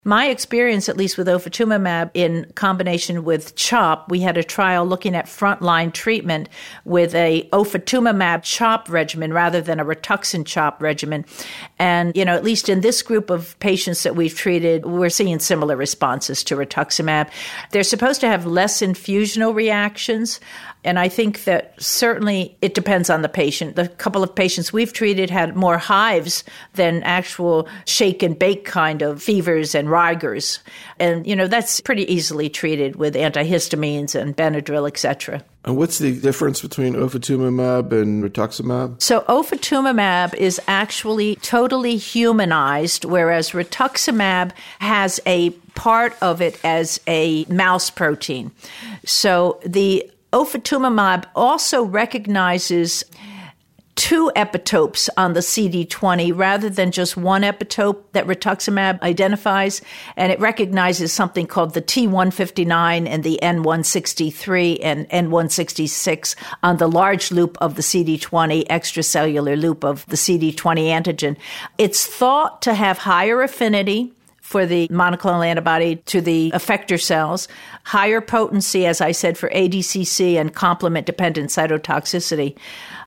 My experience, at least with ofatumumab in combination with CHOP, we had a trial looking at frontline treatment with a ofatumumab CHOP regimen rather than a Rituxan CHOP regimen. And, at least in this group of patients that we've treated, we're seeing similar responses to rituximab. They're supposed to have less infusional reactions. And I think that certainly it depends on the patient. The couple of patients we've treated had more hives than actual shake and bake kind of fevers and rigors. And, that's pretty easily treated with antihistamines and Benadryl, et cetera. And what's the difference between ofatumumab and rituximab? So ofatumumab is actually totally humanized, whereas rituximab has a part of it as a mouse protein. So the ofatumumab also recognizes two epitopes on the CD20 rather than just one epitope that rituximab identifies, and it recognizes something called the T159 and the N163 and N166 on the large loop of the CD20, extracellular loop of the CD20 antigen. It's thought to have higher affinity for the monoclonal antibody to the effector cells, higher potency, as I said, for ADCC and complement-dependent cytotoxicity.